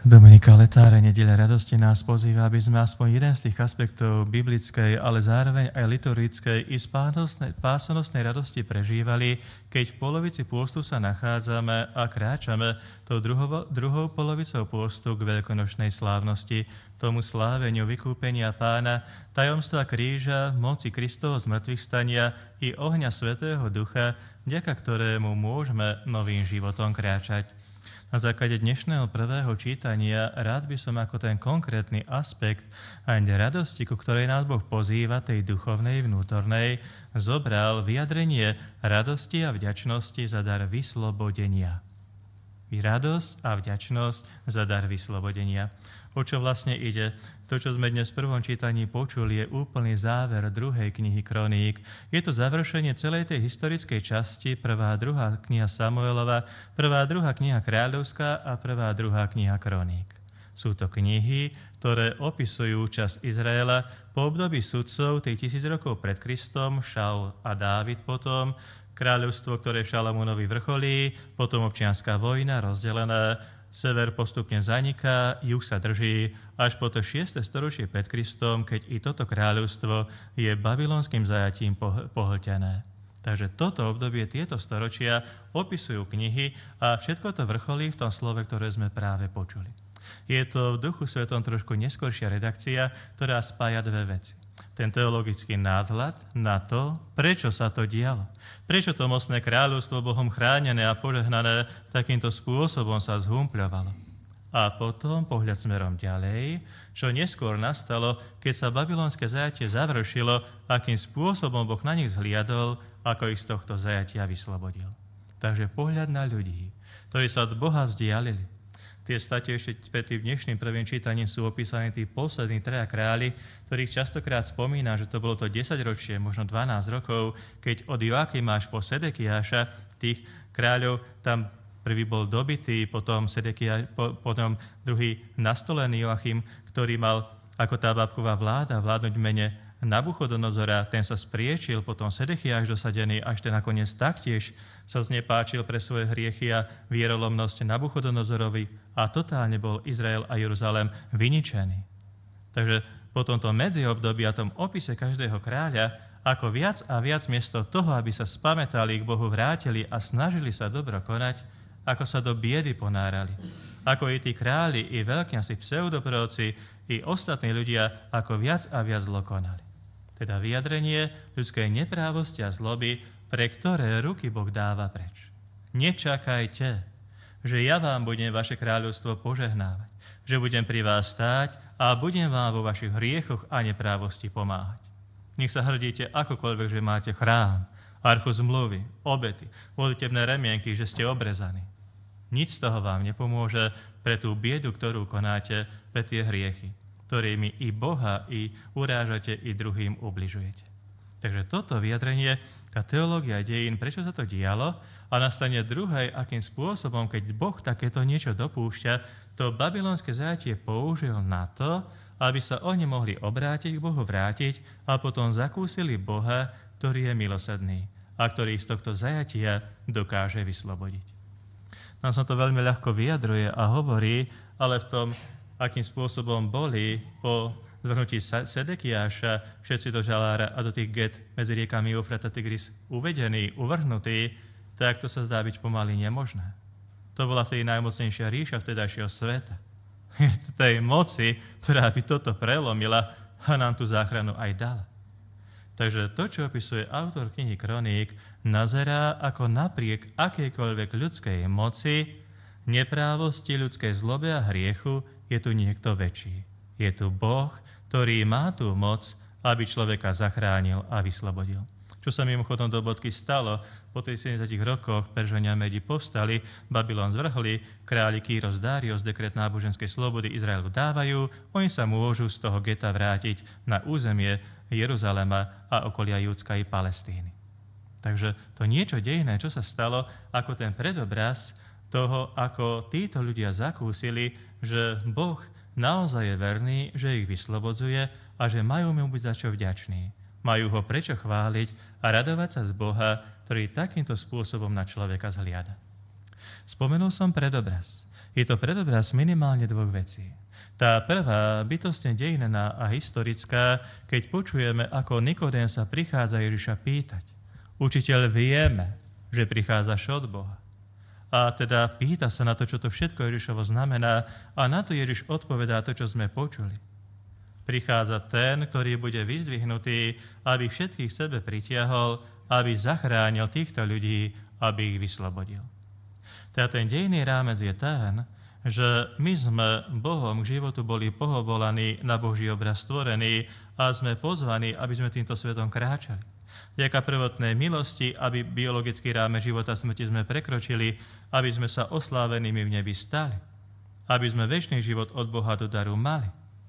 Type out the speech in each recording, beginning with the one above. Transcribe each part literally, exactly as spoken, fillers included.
Dominika Letáre, Nedeľa radosti nás pozýva, aby sme aspoň jeden z tých aspektov biblickej, ale zároveň aj liturgickej i spásonosnej radosti prežívali, keď v polovici pôstu sa nachádzame a kráčame tou druhou, druhou polovicou pôstu k veľkonočnej slávnosti, tomu sláveniu vykúpenia Pána, tajomstva kríža, moci Kristovho zmŕtvychstania i ohňa Svätého Ducha, vďaka ktorému môžeme novým životom kráčať. Na základe dnešného prvého čítania rád by som ako ten konkrétny aspekt aj radosti, ku ktorej nás Boh pozýva, tej duchovnej, vnútornej, zobral vyjadrenie radosti a vďačnosti za dar vyslobodenia. Radosť a vďačnosť za dar vyslobodenia. O čo vlastne ide? To, čo sme dnes v prvom čítaní počuli, je úplný záver druhej knihy Kroník. Je to završenie celej tej historickej časti, prvá a druhá kniha Samuelova, prvá a druhá kniha Kráľovská a prvá a druhá kniha Kroník. Sú to knihy, ktoré opisujú čas Izraela po období sudcov, tých tisíc rokov pred Kristom, Šaul a Dávid potom, kráľovstvo, ktoré v Šalamúnovi vrcholí, potom občianska vojna rozdelená, sever postupne zaniká, juh sa drží, až po to šieste storočie pred Kristom, keď i toto kráľovstvo je babylonským zajatím pohltené. Takže toto obdobie, tieto storočia opisujú knihy a všetko to vrcholí v tom slove, ktoré sme práve počuli. Je to v Duchu Svetom trošku neskoršia redakcia, ktorá spája dve veci. Ten teologický náhľad na to, prečo sa to dialo. Prečo to mocné kráľovstvo Bohom chránené a požehnané takýmto spôsobom sa zhumpľovalo. A potom pohľad smerom ďalej, čo neskôr nastalo, keď sa babylonské zajatie završilo, akým spôsobom Boh na nich zhliadol, ako ich z tohto zajatia vyslobodil. Takže pohľad na ľudí, ktorí sa od Boha vzdialili. Tie state ešte pred tým dnešným prvým čítaním sú opísaní tí poslední traja králi, ktorých častokrát spomína, že to bolo to desaťročie, možno dvanásť rokov, keď od Joachima až po Sedekiáša, tých kráľov, tam prvý bol dobitý, potom, Sedekia, po, potom druhý nastolený Joachim, ktorý mal ako tá bábková vláda vládnuť v mene Nabuchodonozora, ten sa spriečil, potom Sedechiáš dosadený, až ten nakoniec taktiež sa znepáčil pre svoje hriechy a vierolomnosť Nabuchodonozorovi a totálne bol Izrael a Jeruzalém vyničený. Takže po tomto medziobdobí a tom opise každého kráľa, ako viac a viac miesto toho, aby sa spamätali, k Bohu vrátili a snažili sa dobro konať, ako sa do biedy ponárali. Ako i tí králi, i veľkňazi, pseudoproroci, i ostatní ľudia, ako viac a viac zlo konali. Teda vyjadrenie ľudskej neprávosti a zloby, pre ktoré ruky Boh dáva preč. Nečakajte, že ja vám budem vaše kráľovstvo požehnávať, že budem pri vás stáť a budem vám vo vašich hriechoch a neprávosti pomáhať. Nech sa hrdíte akokoľvek, že máte chrám, archu zmluvy, obety, modlitebné remienky, že ste obrezaní. Nič z toho vám nepomôže pre tú biedu, ktorú konáte, pre tie hriechy, ktorými i Boha, i urážate, i druhým ubližujete. Takže toto vyjadrenie a teológia dejín, prečo sa to dialo, a nastane druhej, akým spôsobom, keď Boh takéto niečo dopúšťa, to babylonské zajatie použil na to, aby sa oni mohli obrátiť, k Bohu vrátiť a potom zakúsili Boha, ktorý je milosrdný a ktorý z tohto zajatia dokáže vyslobodiť. Nám sa to veľmi ľahko vyjadruje a hovorí, ale v tom, akým spôsobom boli po zvrhnutí Sedekiáša všetci do žalára a do tých get medzi riekami Eufrat a Tigris uvedení, uvrhnutí, tak to sa zdá byť pomaly nemožné. To bola vtedy najmocnejšia ríša vtedajšieho sveta. Je to tej moci, ktorá by toto prelomila a nám tú záchranu aj dala. Takže to, čo opisuje autor knihy Kroník, nazerá ako napriek akejkoľvek ľudskej moci, neprávosti, ľudskej zlobe a hriechu, je tu niekto väčší. Je tu Boh, ktorý má tú moc, aby človeka zachránil a vyslobodil. Čo sa mimochodom do bodky stalo, po tých sedemdesiatich rokoch Peržania Medi povstali, Babylon zvrhli, králi Kýros Dários dekret náboženskej slobody Izraelu dávajú, oni sa môžu z toho geta vrátiť na územie Jeruzalema a okolia Júdska i Palestíny. Takže to niečo dejné, čo sa stalo, ako ten predobraz toho, ako títo ľudia zakúsili, že Boh naozaj je verný, že ich vyslobodzuje a že majú mu byť za čo vďační. Majú ho prečo chváliť a radovať sa z Boha, ktorý takýmto spôsobom na človeka zhliada. Spomenul som predobraz. Je to predobraz minimálne dvoch vecí. Tá prvá, bytostne dejinná a historická, keď počujeme, ako Nikodém sa prichádza Ježiša pýtať. Učiteľ, vieme, že prichádzaš od Boha. A teda pýta sa na to, čo to všetko Ježišovo znamená, a na to Ježiš odpovedá to, čo sme počuli. Prichádza ten, ktorý bude vyzdvihnutý, aby všetkých sebe pritiahol, aby zachránil týchto ľudí, aby ich vyslobodil. Teda ten dejný rámec je ten, že my sme Bohom k životu boli pohovolaní, na Boží obraz stvorení a sme pozvaní, aby sme týmto svetom kráčali. Vďaka prvotnej milosti, aby biologický rámec života smrti sme prekročili, aby sme sa oslávenými v nebi stali, aby sme večný život od Boha do daru mali.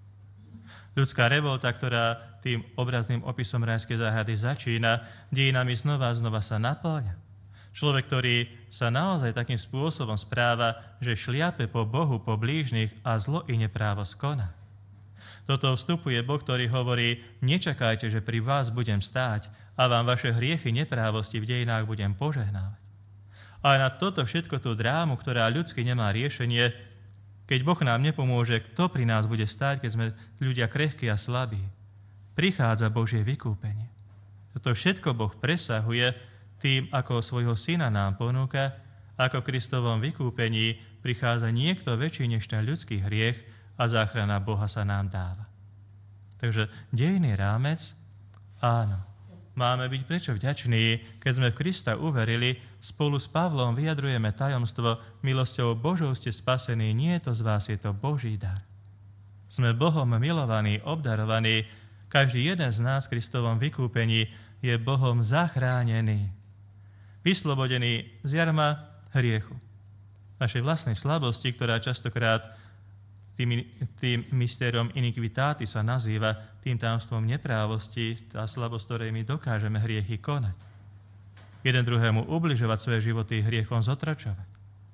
Ľudská revolta, ktorá tým obrazným opisom rajskej záhady začína, dejinami znova a znova sa naplňa. Človek, ktorý sa naozaj takým spôsobom správa, že šliape po Bohu, po blížnych a zlo i neprávo skoná. Toto vstupuje Boh, ktorý hovorí, nečakajte, že pri vás budem stáť a vám vaše hriechy neprávosti v dejinách budem požehnávať. A na toto všetko tú drámu, ktorá ľudsky nemá riešenie, keď Boh nám nepomôže, kto pri nás bude stáť, keď sme ľudia krehkí a slabí. Prichádza Božie vykúpenie. Toto všetko Boh presahuje tým, ako svojho syna nám ponúka, ako v Kristovom vykúpení prichádza niekto väčší než ten ľudský hriech a záchrana Boha sa nám dáva. Takže dejný rámec, áno, máme byť prečo vďační, keď sme v Krista uverili, spolu s Pavlom vyjadrujeme tajomstvo, milosťou Božou ste spasení, nie je to z vás, je to Boží dar. Sme Bohom milovaní, obdarovaní, každý jeden z nás v Kristovom vykúpení je Bohom zachránený, vyslobodený z jarma hriechu. Našej vlastnej slabosti, ktorá častokrát tým, tým mystérom iniquitáty sa nazýva, tým tajomstvom neprávosti, tá slabosť, ktorej my dokážeme hriechy konať. Jeden druhému ubližovať svoje životy hriechom zotročovať.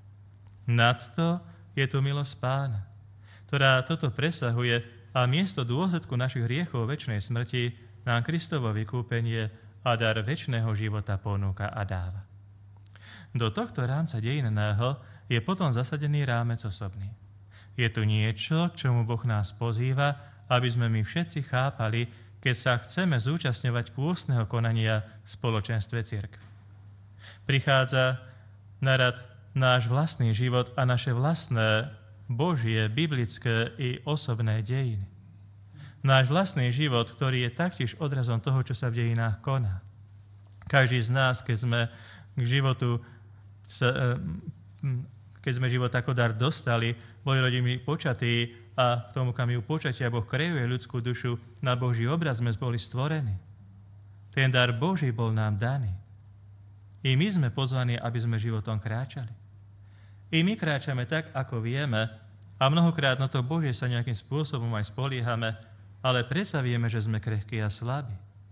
Nadto je tu milosť Pána, ktorá toto presahuje a miesto dôsledku našich hriechov večnej smrti nám Kristovo vykúpenie a dar večného života ponúka a dáva. Do tohto rámca dejinného je potom zasadený rámec osobný. Je tu niečo, k čomu Boh nás pozýva, aby sme my všetci chápali, keď sa chceme zúčastňovať pôstneho konania v spoločenstve cirkvi. Prichádza na rad náš vlastný život a naše vlastné Božie, biblické i osobné dejiny. Náš vlastný život, ktorý je taktiež odrazom toho, čo sa v dejinách koná. Každý z nás, keď sme k životu, keď sme život ako dar dostali, boli rodiny počatí a k tomu kamiu počatia Boh kreuje ľudskú dušu, na Boží obraz sme boli stvorení. Ten dar Boží bol nám daný. I my sme pozvaní, aby sme životom kráčali. I my kráčame tak, ako vieme, a mnohokrát na to Božie sa nejakým spôsobom aj spoliehame, ale predsa vieme, že sme krehkí a slabí.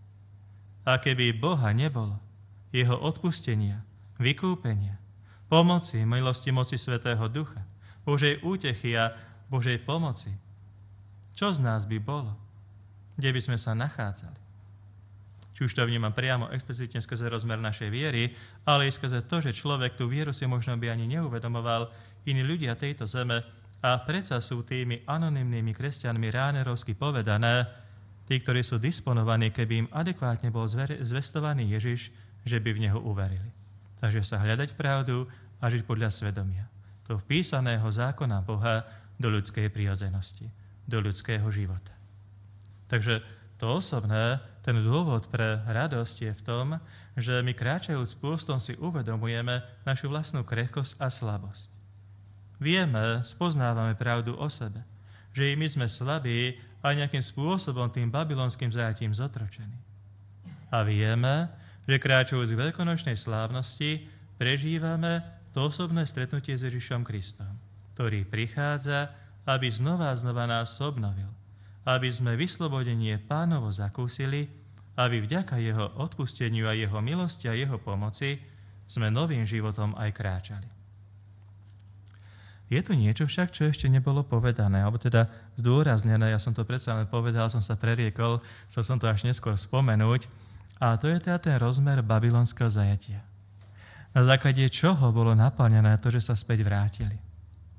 A keby Boha nebolo, jeho odpustenia, vykúpenia, pomoci, milosti, moci Svätého Ducha, Božej útechy a Božej pomoci, čo z nás by bolo? Kde by sme sa nachádzali? Či už to vnímam priamo explicitne skrze rozmer našej viery, ale i skrze to, že človek tú vieru si možno by ani neuvedomoval, iní ľudia tejto zeme, a predsa sú tými anonymnými kresťanmi ránerovsky povedané, tí, ktorí sú disponovaní, keby im adekvátne bol zvestovaný Ježiš, že by v neho uverili. Takže sa hľadať pravdu a žiť podľa svedomia. Do vpísaného zákona Boha do ľudskej prirodzenosti, do ľudského života. Takže to osobné, ten dôvod pre radosť je v tom, že my kráčajúc pôstom si uvedomujeme našu vlastnú krehkosť a slabosť. Vieme, spoznávame pravdu o sebe, že i my sme slabí a nejakým spôsobom tým babylonským zajatím zotročení. A vieme, že kráčajúc k veľkonočnej slávnosti prežívame to osobné stretnutie s Ježišom Kristom, ktorý prichádza, aby znova a znova nás obnovil, aby sme vyslobodenie Pánovo zakúsili, aby vďaka jeho odpusteniu a jeho milosti a jeho pomoci sme novým životom aj kráčali. Je tu niečo však, čo ešte nebolo povedané, alebo teda zdôraznené, ja som to predsa len povedal, som sa preriekol, chcel som to až neskôr spomenúť, a to je teda ten rozmer babylonského zajatia. Na základe čoho bolo naplnené to, že sa späť vrátili.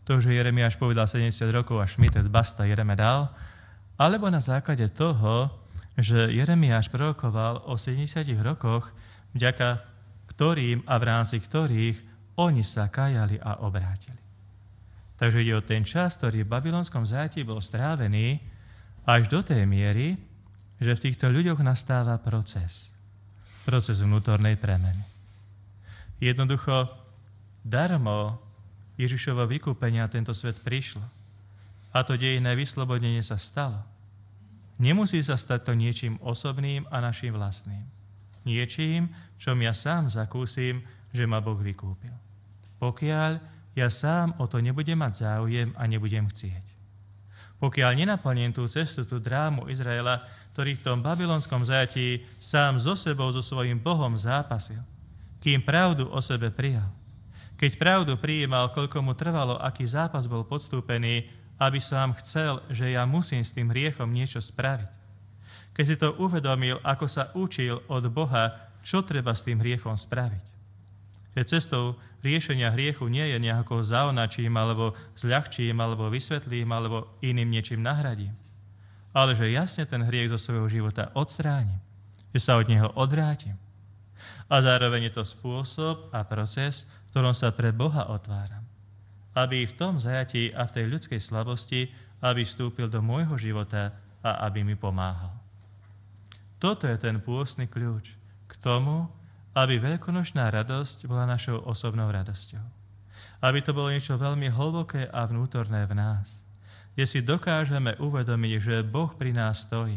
to, že Jeremiáš povedal sedemdesiat rokov a Šmitec basta Jereme dal, alebo na základe toho, že Jeremiáš prorokoval o sedemdesiatich rokoch, vďaka ktorým a v rámci ktorých oni sa kajali a obrátili. Takže ide o ten čas, ktorý v babylonskom zajatí bol strávený až do tej miery, že v týchto ľuďoch nastáva proces. Proces vnútornej premeny. Jednoducho, darmo Ježišovo vykúpenia tento svet prišlo. A to dejinné vyslobodnenie sa stalo. Nemusí sa stať to niečím osobným a našim vlastným. Niečím, čom ja sám zakúsim, že ma Boh vykúpil. Pokiaľ ja sám o to nebudem mať záujem a nebudem chcieť. Pokiaľ nenaplním tú cestu, tú drámu Izraela, ktorý v tom babylonskom zajatí sám so sebou, so svojím Bohom zápasil, kým pravdu o sebe prijal. Keď pravdu prijímal, koľko mu trvalo, aký zápas bol podstúpený, aby sám chcel, že ja musím s tým hriechom niečo spraviť. Keď si to uvedomil, ako sa učil od Boha, čo treba s tým hriechom spraviť. Že cestou riešenia hriechu nie je nejakou zaonačím, alebo zľahčím, alebo vysvetlím, alebo iným niečím nahradím. Ale že jasne ten hriech zo svojho života odstránim. Že sa od neho odvrátim. A zároveň je to spôsob a proces, v ktorom sa pre Boha otváram. Aby v tom zajatí a v tej ľudskej slabosti, aby vstúpil do môjho života a aby mi pomáhal. Toto je ten pôstny kľúč k tomu, aby veľkonočná radosť bola našou osobnou radosťou. Aby to bolo niečo veľmi hlboké a vnútorné v nás, kde si dokážeme uvedomiť, že Boh pri nás stojí,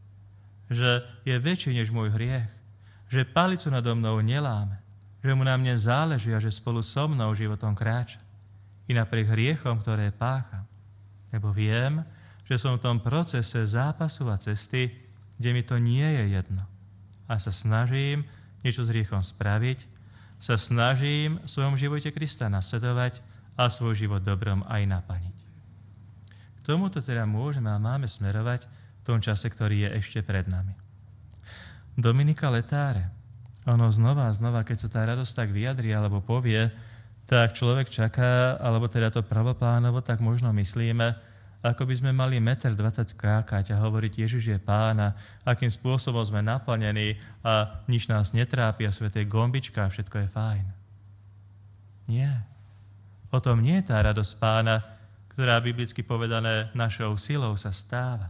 že je väčší než môj hriech, že palicu nado mnou neláme, že mu na mne záleží a že spolu so mnou životom kráča. I napriek hriechom, ktoré pácham. Lebo viem, že som v tom procese zápasu a cesty, kde mi to nie je jedno. A sa snažím niečo s hriechom spraviť, sa snažím v svojom živote Krista nasledovať a svoj život dobrom aj naplniť. K tomuto teda môžeme a máme smerovať v tom čase, ktorý je ešte pred nami. Dominika Letáre, ono znova a znova, keď sa tá radosť tak vyjadrí alebo povie, tak človek čaká, alebo teda to pravoplánovo, tak možno myslíme, ako by sme mali jeden dvadsať metrov skákať a hovoriť, Ježiš je Pán a akým spôsobom sme naplnení a nič nás netrápi a sväté gombička a všetko je fajn. Nie. O tom nie je tá radosť Pána, ktorá biblicky povedané našou silou sa stáva.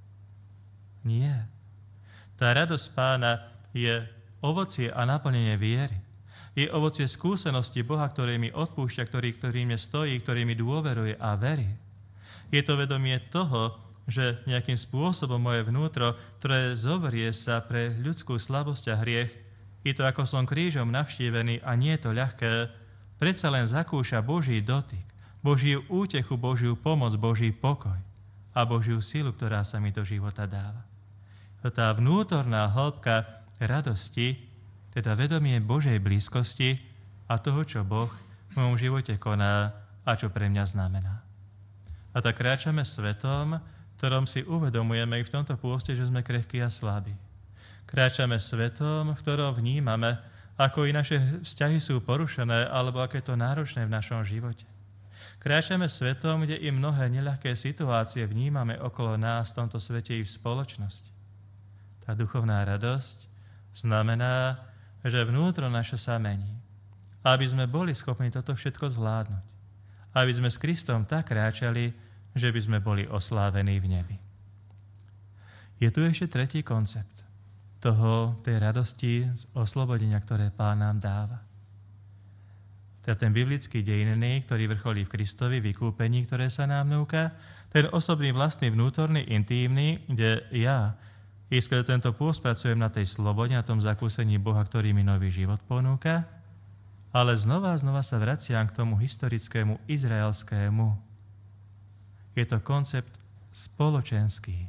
Nie. Tá radosť Pána je ovocie a naplnenie viery. Je ovocie skúsenosti Boha, ktorý mi odpúšťa, ktorý, ktorý mne stojí, ktorý mi dôveruje a verí. Je to vedomie toho, že nejakým spôsobom moje vnútro, ktoré zoverie sa pre ľudskú slabosť a hriech, je to ako som krížom navštívený a nie je to ľahké, predsa len zakúša Boží dotyk, Božiu útechu, Božiu pomoc, Boží pokoj a Božiu silu, ktorá sa mi do života dáva. Tá vnútorná hĺbka radosti, teda vedomie Božej blízkosti a toho, čo Boh v mojom živote koná a čo pre mňa znamená. A tak kráčame svetom, v ktorom si uvedomujeme i v tomto pôste, že sme krehkí a slabí. Kráčame svetom, v ktorom vnímame, ako i naše vzťahy sú porušené, alebo aké je to náročné v našom živote. Kráčame svetom, kde i mnohé neľahké situácie vnímame okolo nás v tomto svete i v spoločnosti. Tá duchovná radosť znamená, že vnútro naše sa mení. Aby sme boli schopní toto všetko zvládnuť. Aby sme s Kristom tak kráčali, že by sme boli oslávení v nebi. Je tu ešte tretí koncept toho, tej radosti z oslobodenia, ktoré Pán nám dáva. Teda ten biblický dejinný, ktorý vrcholí v Kristovi, vykúpení, ktoré sa nám núka, ten osobný, vlastný, vnútorný, intímny, kde ja I keď tento pôst pracujem na tej slobode, na tom zakúsení Boha, ktorý mi nový život ponúka, ale znova a znova sa vraciam k tomu historickému, izraelskému. Je to koncept spoločenský,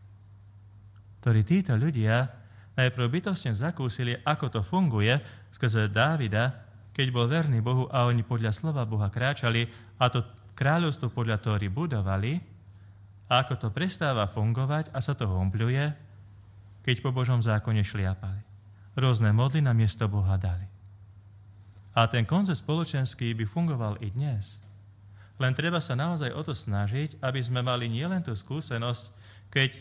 ktorý títo ľudia najprv bytostne zakúsili, ako to funguje skrze Dávida, keď bol verný Bohu a oni podľa slova Boha kráčali a to kráľovstvo podľa Tóry budovali, a ako to prestáva fungovať a sa to humbľuje, keď po Božom zákone šliapali. Rôzne modly na miesto Boha dali. A ten koncept spoločenský by fungoval i dnes. Len treba sa naozaj o to snažiť, aby sme mali nielen tú skúsenosť, keď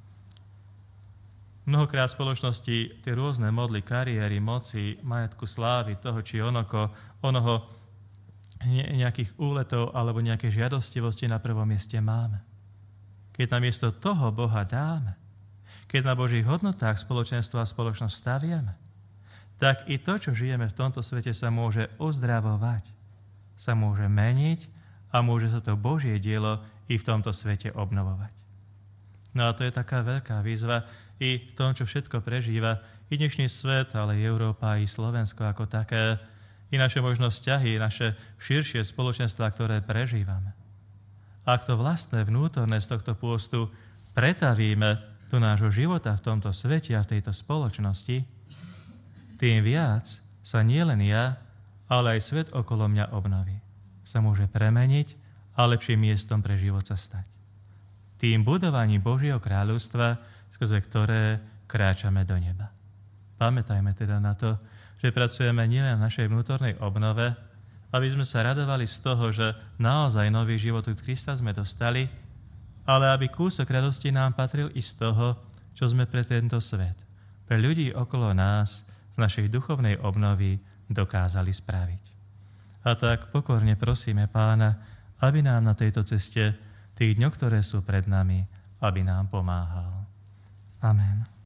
mnohokrát v spoločnosti tie rôzne modly kariéry, moci, majetku, slávy, toho či onoko, onoho nejakých úletov alebo nejaké žiadostivosti na prvom mieste máme. Keď namiesto toho Boha dáme, keď na Božích hodnotách spoločenstva a spoločnosť staviame, tak i to, čo žijeme v tomto svete, sa môže uzdravovať, sa môže meniť a môže sa to Božie dielo i v tomto svete obnovovať. No a to je taká veľká výzva i v tom, čo všetko prežíva i dnešný svet, ale i Európa, i Slovensko ako také, i naše možno vzťahy, naše širšie spoločenstva, ktoré prežívame. Ak to vlastné vnútorné z tohto pôstu pretavíme do nášho života v tomto svete a v tejto spoločnosti, tým viac sa nielen ja, ale aj svet okolo mňa obnoví. Sa môže premeniť a lepším miestom pre život sa stať. Tým budovaním Božieho kráľovstva, skrze ktoré kráčame do neba. Pamätajme teda na to, že pracujeme nielen na našej vnútornej obnove, aby sme sa radovali z toho, že naozaj nový život od Krista sme dostali, ale aby kúsok radosti nám patril i z toho, čo sme pre tento svet, pre ľudí okolo nás, z našej duchovnej obnovy dokázali spraviť. A tak pokorne prosíme Pána, aby nám na tejto ceste, tých dňoch, ktoré sú pred nami, aby nám pomáhal. Amen.